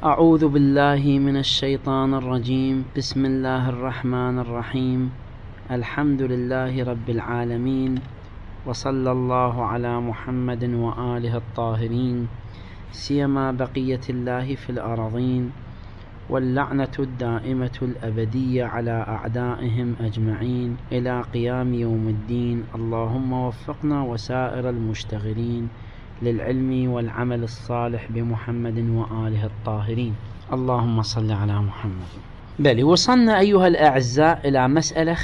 أعوذ بالله من الشيطان الرجيم. بسم الله الرحمن الرحيم. الحمد لله رب العالمين، وصلى الله على محمد وآله الطاهرين، سيما بقية الله في الأرضين، واللعنة الدائمة الأبدية على أعدائهم أجمعين إلى قيام يوم الدين. اللهم وفقنا وسائر المشتغلين للعلم والعمل الصالح بمحمد وآله الطاهرين. اللهم صل على محمد. بل وصلنا أيها الأعزاء إلى مسألة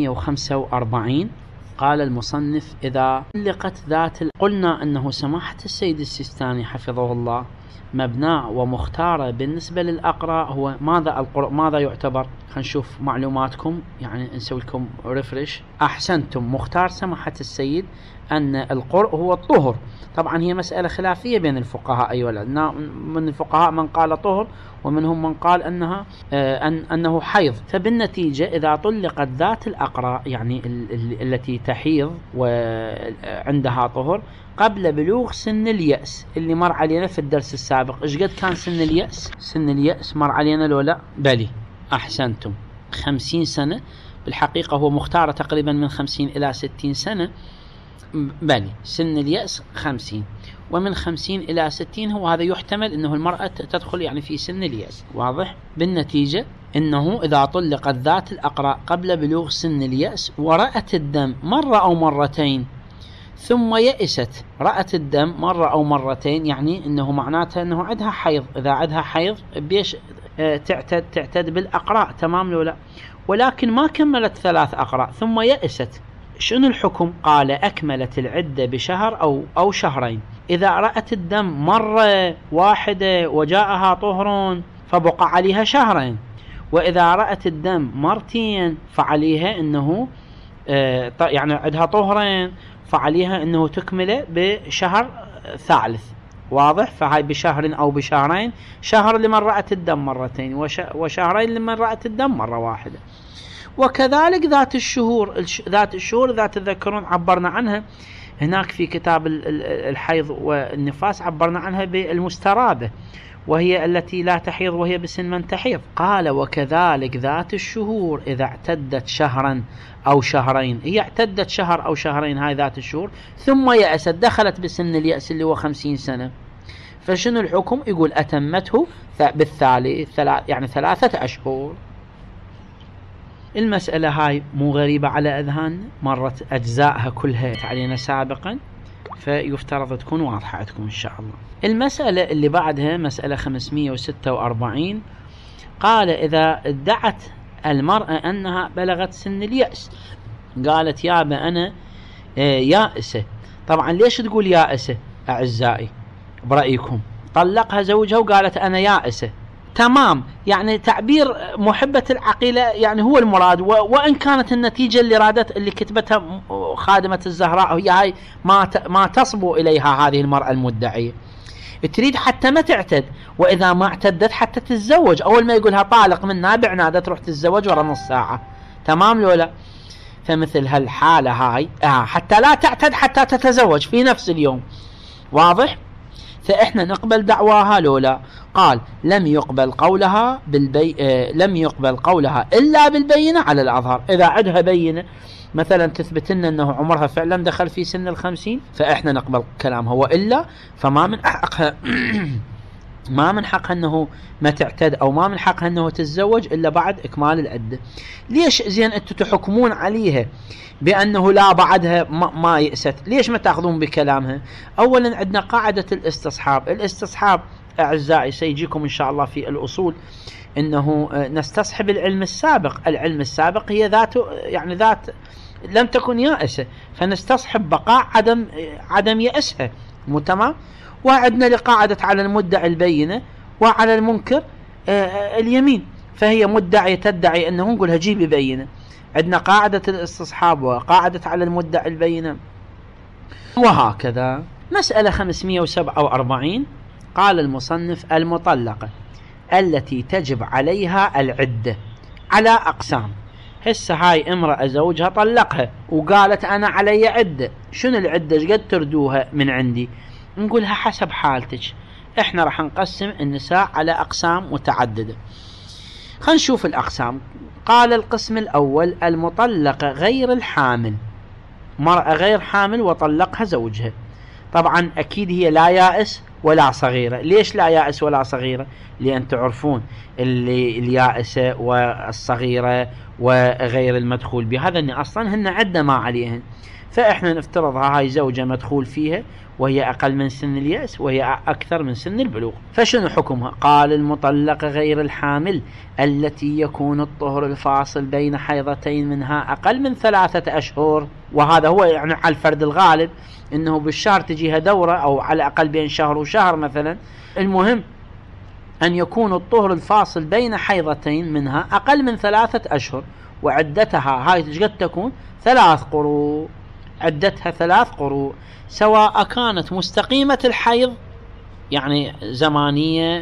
545. قال المصنف: إذا طلقت ذات قلنا أنه سماحة السيد السيستاني حفظه الله مبناء ومختارة بالنسبة للأقراء هو ماذا يعتبر؟ خلينا نشوف معلوماتكم، يعني نسوي لكم ريفرش. أحسنتم، مختار سماحة السيد أن القرء هو الطهر. طبعا هي مسألة خلافية بين الفقهاء، أيها من الفقهاء من قال طهر ومنهم من قال أنه حيض. فبالنتيجة إذا طلقت ذات الأقراء، يعني التي تحيض وعندها طهر، قبل بلوغ سن اليأس اللي مر علينا في الدرس السابق. إيش قد كان سن اليأس؟ سن اليأس مر علينا لو لا؟ بلي، أحسنتم، 50 سنة. بالحقيقة هو مختار تقريبا من 50 إلى 60 سنة. بلي، سن اليأس 50، ومن 50 إلى 60 هو هذا يحتمل أنه المرأة تدخل يعني في سن اليأس. واضح؟ بالنتيجة أنه إذا طلقت ذات الأقراء قبل بلوغ سن اليأس ورأت الدم مرة أو مرتين ثم يئست، رأت الدم مرة أو مرتين، يعني أنه معناتها أنه عندها حيض. إذا عندها حيض بيش تعتد بالأقراء، تمام لو لا؟ ولكن ما كملت 3 أقراء ثم يئست، شنو الحكم؟ قال: أكملت العدة بشهر أو شهرين. إذا رأت الدم مرة واحدة وجاءها طهر فبقى عليها شهرين، وإذا رأت الدم مرتين فعليها أنه يعني عندها طهرين، فعليها أنه تكمله بشهر ثالث. واضح؟ فهاي بشهر أو بشهرين، شهر لمن رأت الدم مرتين وشهرين لمن رأت الدم مرة واحدة. وكذلك ذات الشهور إذا تذكرون عبرنا عنها هناك في كتاب الحيض والنفاس، عبرنا عنها بالمسترابة، وهي التي لا تحيض وهي بسن من تحيض. قال: وكذلك ذات الشهور إذا اعتدت شهرا أو شهرين. هي اعتدت شهر أو شهرين هاي ذات الشهور، ثم يأست، دخلت بسن اليأس اللي هو 50 سنة. فشنو الحكم؟ يقول: أتمته بالثالث، يعني 3 أشهر. المسألة هاي مو غريبة على أذهان، مرت أجزائها كلها علينا سابقا، فيفترض تكون واضحة عندكم إن شاء الله. المسألة اللي بعدها مسألة 546. قال: إذا ادعت المرأة أنها بلغت سن اليأس، قالت: يابا أنا يائسة. طبعا ليش تقول يائسة أعزائي برأيكم؟ طلقها زوجها وقالت أنا يائسة، تمام، يعني تعبير محبة العقيلة يعني هو المراد، وإن كانت النتيجة اللي كتبتها خادمة الزهراء هي هاي ما تصبو إليها هذه المرأة المدعية. تريد حتى ما تعتد، وإذا ما اعتدت حتى تتزوج. أول ما يقولها طالق منها بعنادة تروح تتزوج ورا نص ساعة، تمام لو لا؟ فمثل هالحالة هاي حتى لا تعتد حتى تتزوج في نفس اليوم. واضح؟ فإحنا نقبل دعواها لولا؟ قال: لم يقبل قولها إلا بالبينة على الأظهر. إذا عندها بينة مثلا تثبت لنا أنه عمرها فعلا دخل في سن 50، فإحنا نقبل كلامها، وإلا فما من حقها ما من حقها أنه ما تعتد، أو ما من حقها أنه تتزوج إلا بعد إكمال العدة. ليش زين أنتم تحكمون عليها بأنه لا بعدها ما يأست؟ ليش ما تأخذون بكلامها؟ أولا عندنا قاعدة الاستصحاب أعزائي، سيجيكم إن شاء الله في الأصول أنه نستصحب العلم السابق هي ذات لم تكن يائسة، فنستصحب بقاء عدم يأسها. تمام؟ وعندنا لقاعدة على المدعي البينة وعلى المنكر اليمين، فهي مدعية تدعي أنه نقولها جيبي بينة. عندنا قاعدة الاستصحاب وقاعدة على المدعي البينة، وهكذا. مسألة 547. قال المصنف: المطلقة التي تجب عليها العدة على أقسام. هسه هاي امرأة زوجها طلقها وقالت أنا علي عدة. شنو العدة؟ قد تردوها من عندي؟ نقولها حسب حالتك. احنا راح نقسم النساء على أقسام متعددة. خلينا نشوف الأقسام. قال القسم الأول: المطلقة غير الحامل، مرأة غير حامل وطلقها زوجها. طبعا أكيد هي لا يائس ولا صغيرة. ليش لا يائس ولا صغيرة؟ لأن تعرفون اللي اليائسة والصغيرة وغير المدخول بهذا أن أصلا هن عدة ما عليهن، فإحنا نفترضها هاي زوجة مدخول فيها وهي أقل من سن اليأس وهي أكثر من سن البلوغ. فشنو حكمها؟ قال: المطلقة غير الحامل التي يكون الطهر الفاصل بين حيضتين منها أقل من 3 أشهر. وهذا هو يعني على الفرد الغالب إنه بالشهر تجيها دورة، أو على الأقل بين شهر وشهر مثلا. المهم أن يكون الطهر الفاصل بين حيضتين منها أقل من 3 أشهر، وعدتها هاي قد تكون 3 قروء، عدتها 3 قروء، سواء كانت مستقيمة الحيض يعني زمانية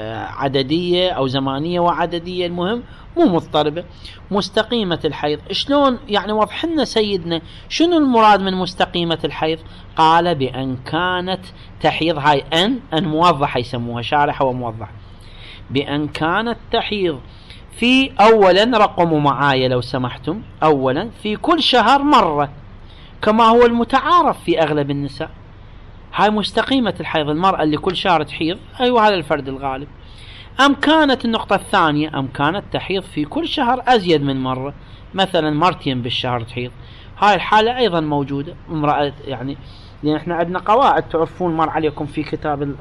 عددية أو زمانية وعددية، المهم مو مضطربة، مستقيمة الحيض. شلون يعني؟ وضح لنا سيدنا شنو المراد من مستقيمة الحيض. قال: بأن كانت تحيض، هاي أن موضحة يسموها شارحة وموضحة، بأن كانت تحيض في أولا، رقموا معايا لو سمحتم، أولا في كل شهر مرة كما هو المتعارف في أغلب النساء. هاي مستقيمة الحيض، المرأة اللي كل شهر تحيض، أيوة هذا الفرد الغالب. أم كانت النقطة الثانية، أم كانت تحيض في كل شهر أزيد من مرة، مثلا مرتين بالشهر تحيض، هاي الحالة أيضا موجودة. امرأة يعني، لأن احنا عندنا قواعد تعرفون مر عليكم في كتاب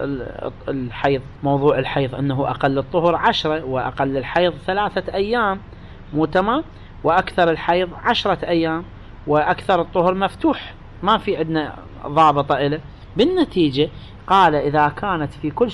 الحيض، موضوع الحيض أنه أقل الطهر 10، وأقل الحيض 3 أيام، مو تمام؟ وأكثر الحيض 10 أيام، وأكثر الطهر مفتوح، ما في عندنا ضابطة إله. بالنتيجة قال: إذا كانت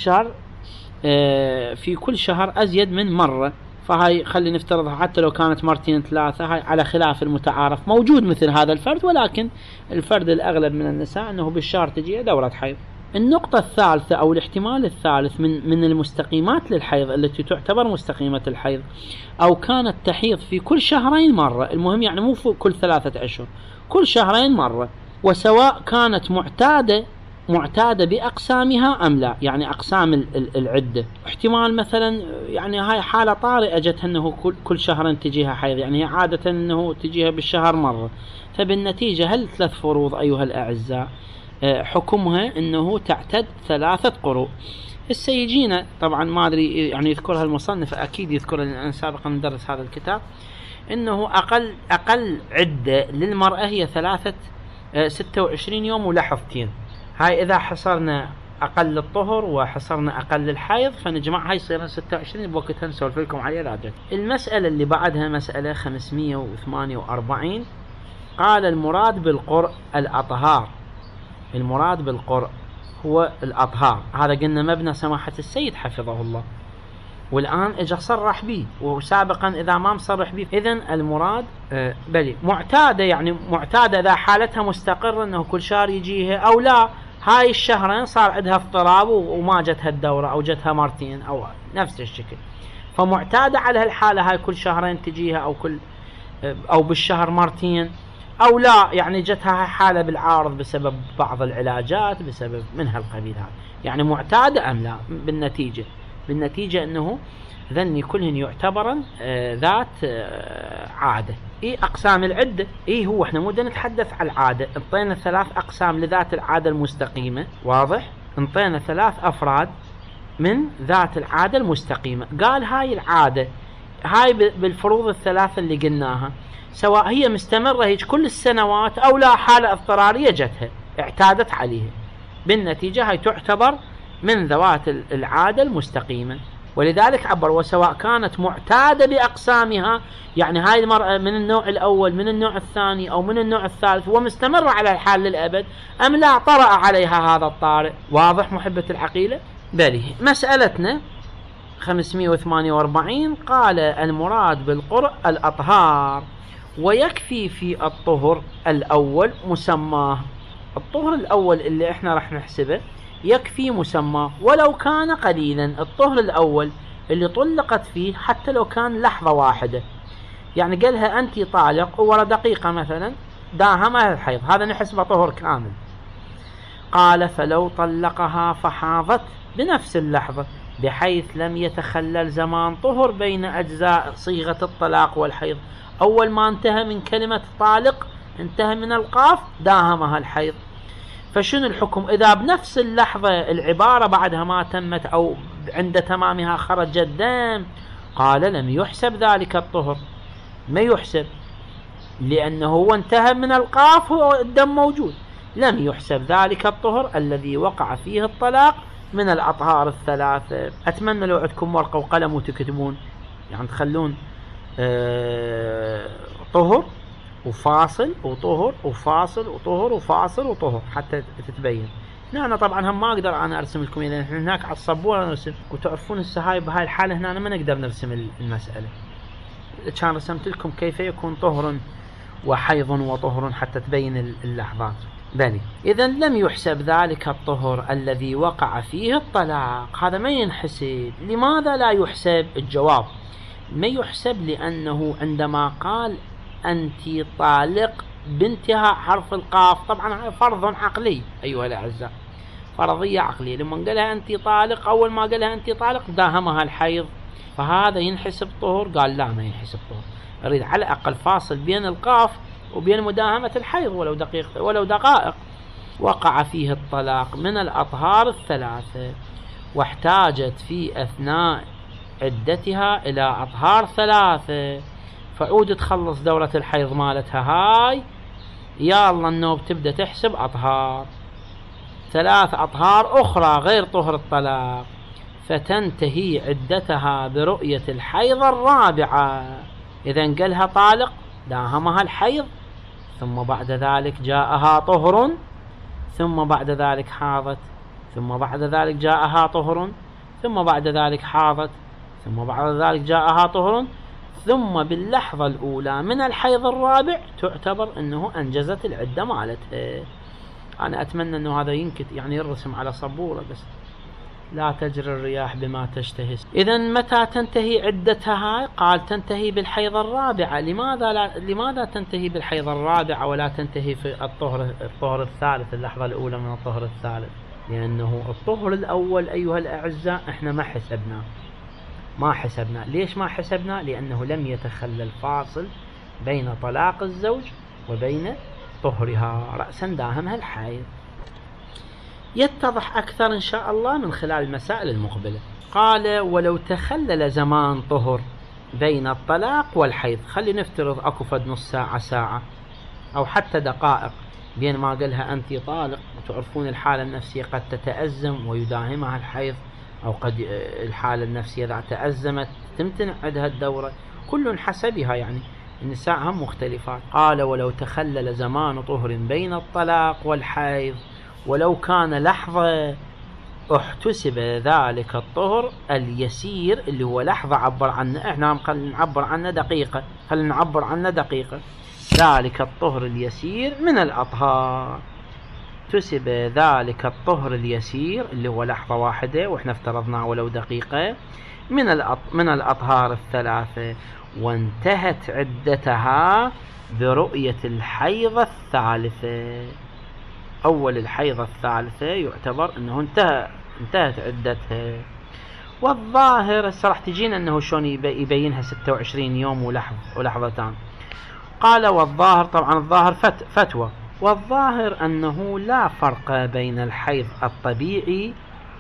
في كل شهر أزيد من مرة، فهاي خلي نفترضها حتى لو كانت مرتين 3، هاي على خلاف المتعارف موجود مثل هذا الفرد، ولكن الفرد الأغلب من النساء أنه بالشهر تجي دورة حيض. النقطة الثالثة أو الاحتمال الثالث من المستقيمات للحيض التي تعتبر مستقيمة الحيض: أو كانت تحيض في كل شهرين مرة، المهم يعني مو كل 3 أشهر، كل شهرين مرة، وسواء كانت معتادة بأقسامها أم لا، يعني أقسام العدة. احتمال مثلا يعني هاي حالة طارئة جتها أنه كل شهرين تجيها حيض، يعني هي عادة أنه تجيها بالشهر مرة، فبالنتيجة هل 3 فروض أيها الأعزاء حكمها أنه تعتد 3 قروء. السيجينا طبعا ما أدري يعني يذكرها المصنف، أكيد يذكرها لأن سابقا ندرس هذا الكتاب، أنه أقل عدة للمرأة هي 26 يوم ولحظتين. هاي إذا حصرنا أقل الطهر وحصرنا أقل الحيض فنجمعها يصير 26 بوقتها نسولف لكم عليها ذاتها. المسألة اللي بعدها مسألة 548. قال: المراد بالقرء الأطهار. المراد بالقرء هو الأطهار، هذا قلنا مبنى سماحة السيد حفظه الله، والآن اجى صرح به، وسابقا إذا ما مصرح به إذن المراد بلي معتادة، يعني معتادة إذا حالتها مستقرة أنه كل شهر يجيها أو لا، هاي الشهرين صار عندها اضطراب وما جتها الدورة أو جتها مرتين أو نفس الشكل، فمعتادة على هالحالة هاي كل شهرين تجيها أو بالشهر مرتين أو لا، يعني جتها حالة بالعارض بسبب بعض العلاجات بسبب من هالقبيل هذا، يعني معتادة أم لا. بالنتيجة أنه ذني كلهن يعتبرن ذات عادة. أقسام العدة هو احنا مو نتحدث على العادة، انطينا 3 أقسام لذات العادة المستقيمة، واضح؟ انطينا 3 أفراد من ذات العادة المستقيمة. قال هاي العادة هاي بالفروض ال3 اللي قلناها، سواء هي مستمرة هيك كل السنوات أو لا، حالة اضطرارية جتها اعتادت عليها، بالنتيجة هاي تعتبر من ذوات العادة المستقيمة. ولذلك عبر: وسواء كانت معتادة بأقسامها، يعني هاي المرأة من النوع الأول من النوع الثاني أو من النوع الثالث ومستمرة على الحال للأبد، أم لا طرأ عليها هذا الطارئ. واضح محبة العقيلة؟ بله. مسألتنا 548. قال: المراد بالقرء الأطهار، ويكفي في الطهر الأول مسماه. الطهر الأول اللي احنا رح نحسبه يكفي مسماه ولو كان قليلا. الطهر الأول اللي طلقت فيه حتى لو كان لحظة واحدة، يعني قالها أنت طالق ورا دقيقة مثلا داهم الحيض، هذا نحسبه طهر كامل. قال فلو طلقها فحاضت بنفس اللحظة بحيث لم يتخلل زمان طهر بين أجزاء صيغة الطلاق والحيض، أول ما انتهى من كلمة طالق انتهى من القاف داهمها الحيض، فشنو الحكم إذا بنفس اللحظة العبارة بعدها ما تمت أو عند تمامها خرج الدم؟ قال لم يحسب ذلك الطهر، ما يحسب، لأنه هو انتهى من القاف هو الدم موجود، لم يحسب ذلك الطهر الذي وقع فيه الطلاق من الأطهار الثلاثة. أتمنى لو عندكم ورقة وقلم وتكتبون، يعني تخلون طهر وفاصل وطهر وفاصل وطهر وفاصل وطهر حتى تتبين. أنا طبعا هم ما أقدر أنا أرسم لكم، إذا هناك على السبورة نرسم، وتعرفون السهاي بهاي الحالة هنا ما نقدر نرسم المسألة، كان رسمت لكم كيف يكون طهر وحيض وطهر حتى تبين اللحظات. بني إذا لم يحسب ذلك الطهر الذي وقع فيه الطلاق، هذا ما ينحسب. لماذا لا يحسب؟ الجواب ما يحسب لأنه عندما قال أنت طالق بانتهاء حرف القاف، طبعا فرض عقلي أيها الأعزاء، فرضية عقلية، لما قالها أنت طالق أول ما قالها أنت طالق داهمها الحيض، فهذا ينحسب طهر؟ قال لا ما ينحسب طهر، أريد على الأقل فاصل بين القاف وبين مداهمة الحيض ولو دقائق. وقع فيه الطلاق من الأطهار الثلاثة واحتاجت في أثناء عدتها إلى أطهار ثلاثة، فعود تخلص دورة الحيض مالتها هاي، يا الله النوب تبدأ تحسب أطهار، 3 أطهار أخرى غير طهر الطلاق، فتنتهي عدتها برؤية الحيض الرابعة. إذا قالها طالق داهمها الحيض، ثم بعد ذلك جاءها طهر، ثم بعد ذلك حاضت، ثم بعد ذلك جاءها طهر، ثم بعد ذلك حاضت، ثم بعد ذلك جاءها طهر، ثم باللحظة الأولى من الحيض الرابع تعتبر أنه أنجزت العدة مالتها. أنا أتمنى أنه هذا يعني يرسم على صبورة، بس لا تجري الرياح بما تشتهي. إذا متى تنتهي عدتها؟ قال تنتهي بالحيض الرابعة. لماذا تنتهي بالحيض الرابعة ولا تنتهي في الطهر الثالث، اللحظة الأولى من الطهر الثالث؟ لأنه الطهر الأول أيها الأعزاء إحنا ما حسبنا. ليش ما حسبنا؟ لأنه لم يتخلل فاصل بين طلاق الزوج وبين طهرها، رأسا داهمها الحيض. يتضح أكثر إن شاء الله من خلال المسائل المقبلة. قال ولو تخلل زمان طهر بين الطلاق والحيض، خلي نفترض أكو فد نص ساعة ساعة أو حتى دقائق بين ما قالها أنت طالق، وتعرفون الحالة النفسية قد تتأزم ويداهمها الحيض، أو قد الحالة النفسية إذا تأزمت تمتنع عندها الدورة، كل حسبها، يعني النساء هم مختلفات. قال ولو تخلل زمان طهر بين الطلاق والحيض ولو كان لحظة احتسب ذلك الطهر اليسير، اللي هو لحظة عبر عنه، احنا خلينا نعبر عنه دقيقة، ذلك الطهر اليسير من الأطهار. احتسب ذلك الطهر اليسير اللي هو لحظة واحدة، واحنا افترضناه ولو دقيقة، من الأطهار الثلاثة، وانتهت عدتها برؤية الحيض الثالثة. أول الحيضة الثالثة يعتبر أنه انتهت عدتها. والظاهر راح تجينا أنه شلون يبينها 26 يوم ولحظتان. قال والظاهر، طبعا الظاهر فتوى، والظاهر أنه لا فرق بين الحيض الطبيعي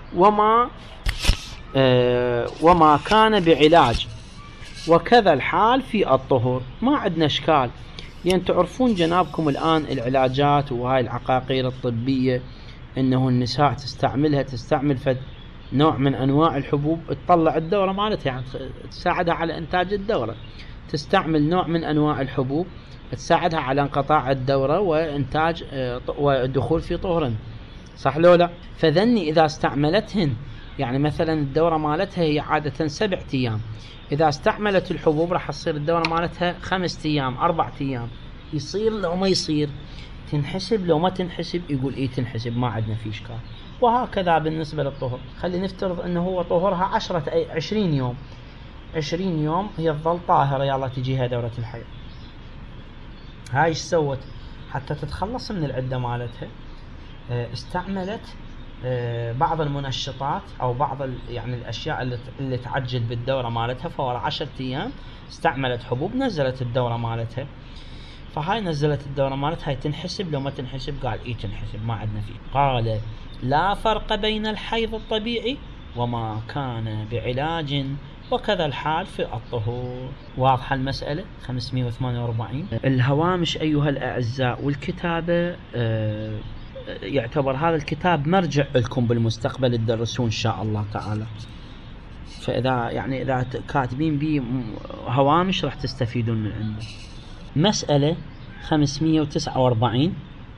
وما كان بعلاج، وكذا الحال في الطهور، ما عندنا إشكال، لأن تعرفون جنابكم الآن العلاجات وهاي العقاقير الطبية أنه النساء تستعمل فد نوع من أنواع الحبوب تطلع الدورة مالتها، يعني تساعدها على إنتاج الدورة، تستعمل نوع من أنواع الحبوب تساعدها على انقطاع الدورة وإنتاج والدخول في طهر، صح لو لا؟ فذني إذا استعملتهن، يعني مثلا الدورة مالتها هي عادة 7 أيام، إذا استعملت الحبوب راح تصير الدورة مالتها 5 أيام 4 أيام، يصير لو ما يصير، تنحسب لو ما تنحسب، يقول إيه تنحسب، ما عندنا في إشكال. وهكذا بالنسبة للطهر، خلي نفترض أنه هو طهرها 20 يوم، 20 يوم هي تظل طاهرة، يلا تجيها دورة الحيض. هاي ايش سوت حتى تتخلص من العدة مالتها؟ استعملت بعض المنشطات أو بعض يعني الأشياء اللي تعجل بالدورة مالتها، فورا 10 أيام استعملت حبوب نزلت الدورة مالتها. فهاي نزلت الدورة مالتها، هاي تنحسب لو ما تنحسب؟ قال إيه تنحسب، ما عندنا فيه. قال لا فرق بين الحيض الطبيعي وما كان بعلاج، وكذا الحال في الطهور. واضحة المسألة؟ 548. الهوامش أيها الأعزاء والكتابة، يعتبر هذا الكتاب مرجع لكم بالمستقبل تدرسون إن شاء الله تعالى. فإذا يعني إذا كاتبين بيه هوامش راح تستفيدون من عنده. مسألة 549.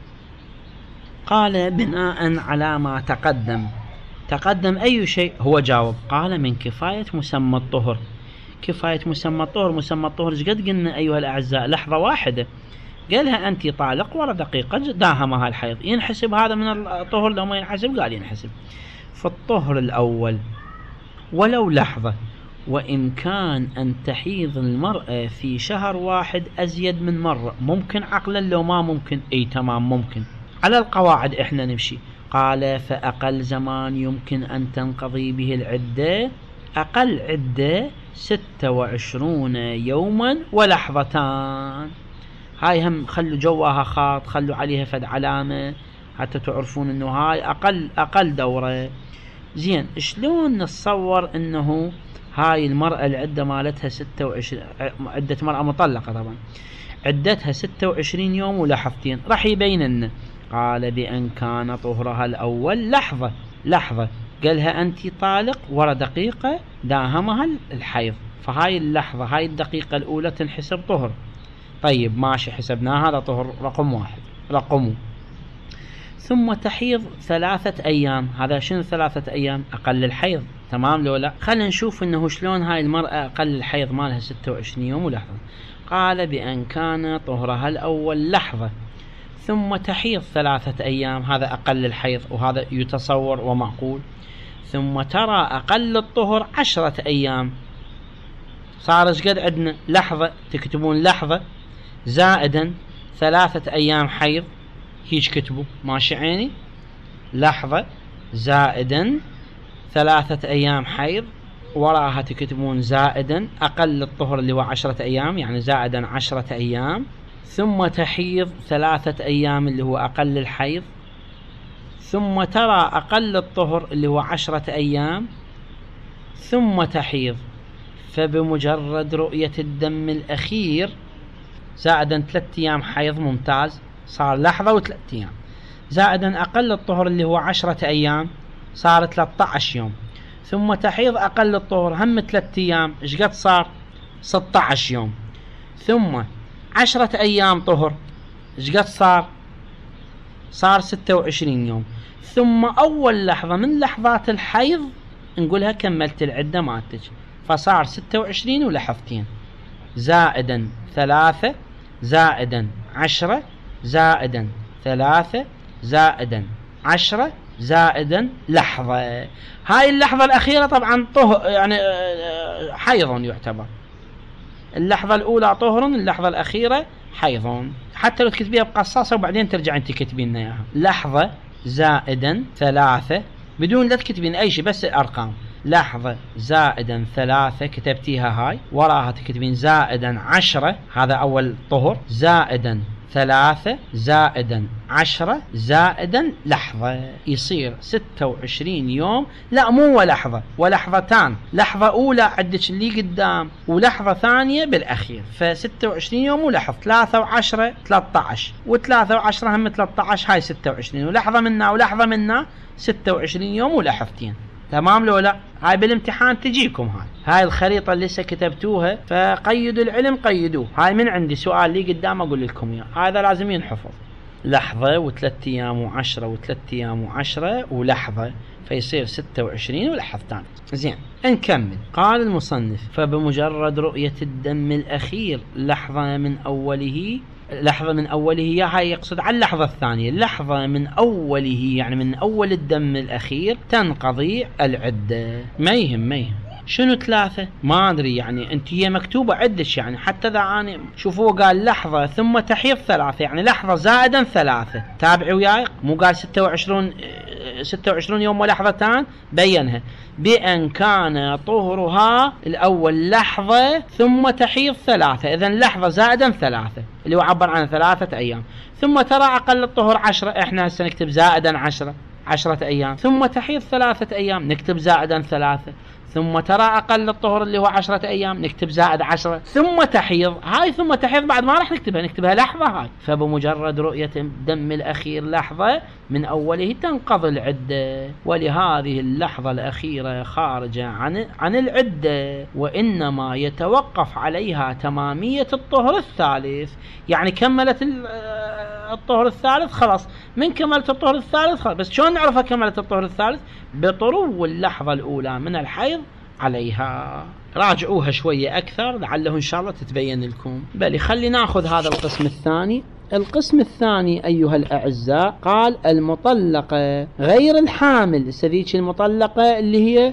قال بناء على ما تقدم أي شيء؟ هو جاوب قال من كفاية مسمى الطهر. كفاية مسمى الطهر، مسمى الطهر ايش قد قلنا أيها الأعزاء؟ لحظة واحدة. قالها أنت طالق ورا دقيقة داهمها الحيض، ينحسب هذا من الطهر لو ما ينحسب؟ قال ينحسب. فالطهر الأول ولو لحظة، وإن كان أن تحيض المرأة في شهر واحد أزيد من مرة، ممكن عقلا لو ما ممكن؟ أي تمام ممكن، على القواعد إحنا نمشي. قال فأقل زمان يمكن أن تنقضي به العدة، أقل عدة 26 يوما ولحظتان. هاي هم خلوا جواها خاط، خلوا عليها فد علامة حتى تعرفون انه هاي اقل دورة. زين، شلون نتصور انه هاي المرأة العدة مالتها 26، عدة مرأة مطلقة طبعا عدتها 26 يوم ولحظتين؟ راح يبين لنا. قال بأن كان طهرها الأول لحظة، قالها أنت طالق ورا دقيقة داهمها الحيض، فهاي اللحظة هاي الدقيقة الأولى تنحسب طهر. طيب ماشي، حسبناه هذا طهر رقم 1 رقمه. ثم تحيض 3 أيام، هذا شنو 3 أيام؟ أقل الحيض، تمام لو لا؟ خلينا نشوف انه شلون هاي المرأة أقل الحيض مالها 26 يوم ولحظة. قال بأن كان طهرها الأول لحظة ثم تحيض 3 أيام، هذا أقل الحيض وهذا يتصور ومعقول. ثم ترى أقل الطهر 10 أيام، صار ايش قد عندنا؟ لحظة، تكتبون لحظة زائدا 3 أيام حيض، هيج كتبوا ماشي عيني، لحظة زائدا 3 أيام حيض، وراها تكتبون زائدا أقل الطهر اللي هو 10 أيام، يعني زائدا 10 أيام. ثم تحيض 3 أيام اللي هو أقل الحيض، ثم ترى أقل الطهر اللي هو 10 أيام، ثم تحيض. فبمجرد رؤية الدم الأخير زائدا 3 أيام حيض، ممتاز، صار لحظة و3 أيام، زائدا أقل الطهر اللي هو 10 أيام، صار 13 يوم. ثم تحيض أقل الطهر هم 3 أيام، إيش قد صار؟ 16 يوم. ثم 10 أيام طهر، إيش قد صار؟ صار 26 يوم. ثم أول لحظة من لحظات الحيض نقولها كملت العدة مالتك، فصار 26 ولحظتين، زائدا 3 زائدا 10 زائدا 3 زائدا 10 زائدا لحظة. هاي اللحظة الأخيرة طبعا طهر، يعني حيض يعتبر. اللحظة الأولى طهر، اللحظة الأخيرة حيض، حتى لو تكتبيها بقصاصة وبعدين ترجع انت تكتبين لنا اياها. لحظة زائدا 3 بدون لا تكتبين أي شيء، بس الأرقام. لحظة زائدا 3 كتبتيها هاي، وراها تكتبين زائدا 10، هذا أول طهر، زائدا 3 زائدا 10 زائدا لحظة، يصير 26 يوم. لا مو لحظة ولحظتان، لحظة أولى عدك اللي قدام ولحظة ثانية بالأخير، ف26 يوم ولحظة. 3 و10 13، و3 و10 هم 13، هاي 26، ولحظة منا ولحظة منا 26 يوم ولحظتين، تمام لو لا؟ هاي بالامتحان تجيكم هاي الخريطة اللي لسه كتبتوها، فقيدوا العلم قيدوه. هاي من عندي سؤال لي قدام أقول لكم إياه، هذا لازم ينحفظ. لحظة و3 أيام و10 و3 أيام و10 ولحظة، فيصير 26 ولحظتان. زين نكمل. قال المصنف فبمجرد رؤية الدم الأخير لحظة من أوله، هاي يقصد على اللحظة الثانية، لحظة من أوله يعني من أول الدم الأخير تنقضي العدة. ما يهم شنو 3؟ ما أدري يعني أنت هي مكتوبة عدش يعني، حتى إذا أنا شوفوا قال لحظة ثم تحيض 3 يعني لحظة زائدا 3. تابعي وياي، مو قال 26 يوم ولحظتان، بينها بأن كان طهرها الأول لحظة ثم تحيض 3، إذن لحظة زائدا 3 اللي هو عبر عن 3 أيام. ثم ترى أقل الطهر 10، إحنا هسه نكتب زائدا 10 أيام. ثم تحيض 3 أيام، نكتب زائدا 3. ثم ترى أقل الطهر اللي هو 10 أيام، نكتب زائد 10. ثم تحيض، هاي ثم تحيض بعد ما راح نكتبها لحظة هاي. فبمجرد رؤية الدم الأخير لحظة من أوله تنقضي العدة، ولهذه اللحظة الأخيرة خارجة عن العدة، وإنما يتوقف عليها تمامية الطهر الثالث. يعني كملت الطهر الثالث خلاص، من كملت الطهر الثالث خلاص. بس شلون نعرفها كملت الطهر الثالث؟ بطرو اللحظة الأولى من الحيض عليها. راجعوها شوية أكثر لعله إن شاء الله تتبين لكم. بل خلي ناخذ هذا القسم الثاني. القسم الثاني أيها الأعزاء قال المطلقة غير الحامل، سذيك المطلقة اللي هي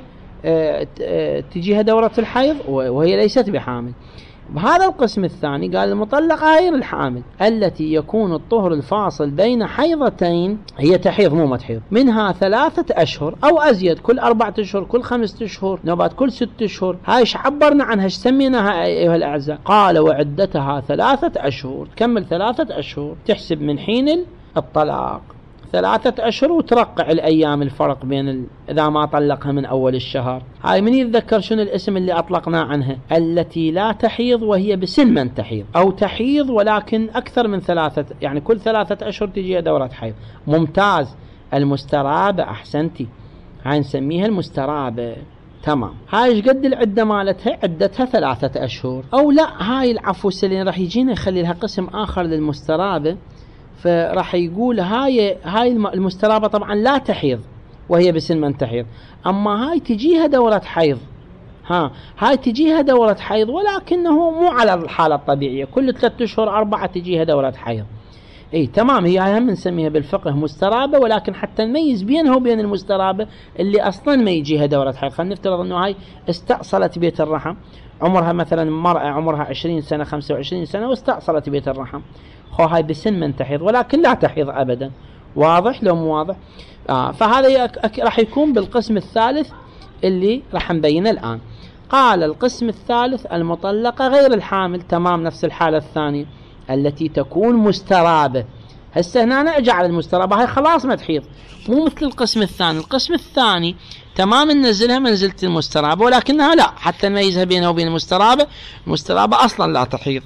تجيها دورة الحيض وهي ليست بحامل. بهذا القسم الثاني قال المطلقة غير الحامل التي يكون الطهر الفاصل بين حيضتين، هي تحيض مو متحيض، منها 3 أشهر أو أزيد، كل 4 أشهر، كل 5 أشهر، نوبات كل 6 أشهور. هاي ايش عبرنا عنها، ايش سميناها أيها الأعزاء؟ قال وعدتها 3 أشهر. تكمل 3 أشهر، تحسب من حين الطلاق 3 أشهر، وترقع الأيام الفرق بين إذا ما طلقها من أول الشهر. هاي من يتذكر شنو الاسم اللي أطلقنا عنها؟ التي لا تحيض وهي بسن من تحيض، أو تحيض ولكن أكثر من 3، يعني كل 3 أشهر تجيها دورة حيض. ممتاز. المسترابة، أحسنتي، هاي نسميها المسترابة. تمام. هاي ايش قد العدة مالتها؟ عدتها 3 أشهر. أو لا، هاي العفو سلين راح يجينا يخلي لها قسم آخر للمسترابة، فراح يقول هاي المسترابة طبعا لا تحيض وهي بسن من تحيض، أما هاي تجيها دورة حيض. هاي تجيها دورة حيض ولكنه مو على الحالة الطبيعية، كل 3 أشهر 4 تجيها دورة حيض. تمام. هي هم نسميها بالفقه مسترابة، ولكن حتى نميز بينها وبين المسترابة اللي أصلا ما يجيها دورة حيض. خلينا نفترض أنه هاي استأصلت بيت الرحم، عمرها مثلا مرأة عمرها 20 سنة 25 سنة واستأصلت بيت الرحم، هاي بسن من تحيض ولكن لا تحيض أبدا. واضح لو مو واضح؟ فهذا راح يكون بالقسم الثالث اللي راح نبينه الآن. قال القسم الثالث المطلقة غير الحامل، تمام نفس الحالة الثانية التي تكون مسترابة. هسه هنا أنا أجعل المسترابة هاي خلاص ما تحيض، مو مثل القسم الثاني. القسم الثاني تمام ننزلها منزلة المسترابة، ولكنها لا، حتى نميزها بينها وبين المسترابة. المسترابة أصلا لا تحيض.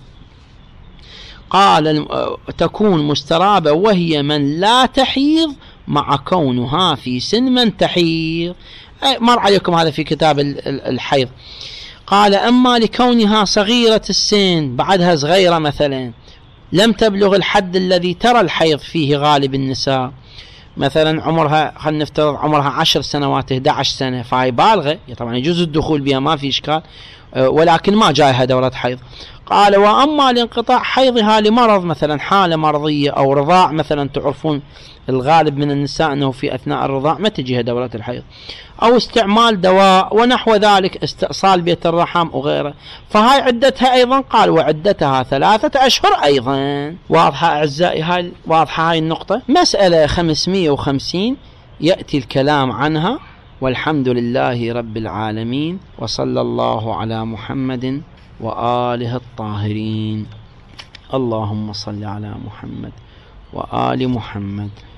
قال تكون مسترابة وهي من لا تحيض مع كونها في سن من تحيض. مر عليكم هذا في كتاب الحيض. قال أما لكونها صغيرة السن، بعدها صغيرة مثلا لم تبلغ الحد الذي ترى الحيض فيه غالب النساء، مثلا عمرها خلينا نفترض عمرها 10 سنوات 11 سنة، فهي بالغة طبعا يجوز الدخول بها ما في إشكال، ولكن ما جايها دورة حيض. قال وأما لانقطاع حيضها لمرض، مثلا حالة مرضية أو رضاع، مثلا تعرفون الغالب من النساء أنه في أثناء الرضاع ما تجيها دورة الحيض، أو استعمال دواء ونحو ذلك، استئصال بيت الرحم وغيره، فهاي عدتها أيضا. قال وعدتها 3 أشهر أيضا. واضحة أعزائي؟ هاي واضحة هاي النقطة. مسألة 550 يأتي الكلام عنها، والحمد لله رب العالمين، وصلى الله على محمد وآله الطاهرين. اللهم صل على محمد وآل محمد.